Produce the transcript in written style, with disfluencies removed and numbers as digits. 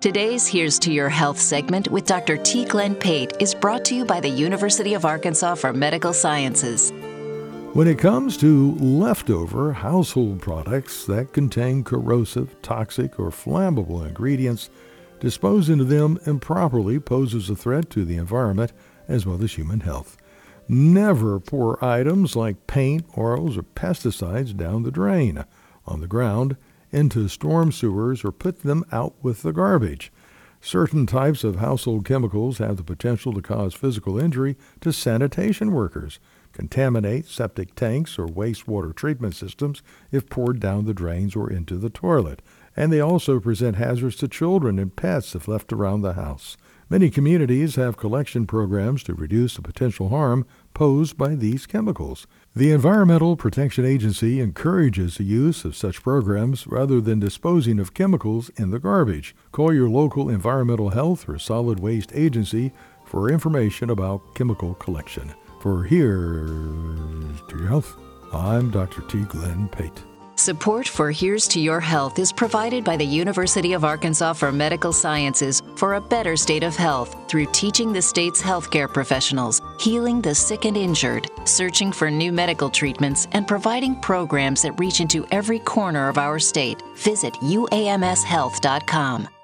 Today's Here's to Your Health segment with Dr. T. Glenn Pate is brought to you by the University of Arkansas for Medical Sciences. When it comes to leftover household products that contain corrosive, toxic, or flammable ingredients, disposing of them improperly poses a threat to the environment as well as human health. Never pour items like paint, oils, or pesticides down the drain, on the ground, into storm sewers, or put them out with the garbage. Certain types of household chemicals have the potential to cause physical injury to sanitation workers, contaminate septic tanks or wastewater treatment systems if poured down the drains or into the toilet, and they also present hazards to children and pets if left around the house. Many communities have collection programs to reduce the potential harm posed by these chemicals. The Environmental Protection Agency encourages the use of such programs rather than disposing of chemicals in the garbage. Call your local environmental health or solid waste agency for information about chemical collection. For Here's to Your Health, I'm Dr. T. Glenn Pate. Support for Here's to Your Health is provided by the University of Arkansas for Medical Sciences for a better state of health through teaching the state's healthcare professionals, healing the sick and injured, searching for new medical treatments, and providing programs that reach into every corner of our state. Visit uamshealth.com.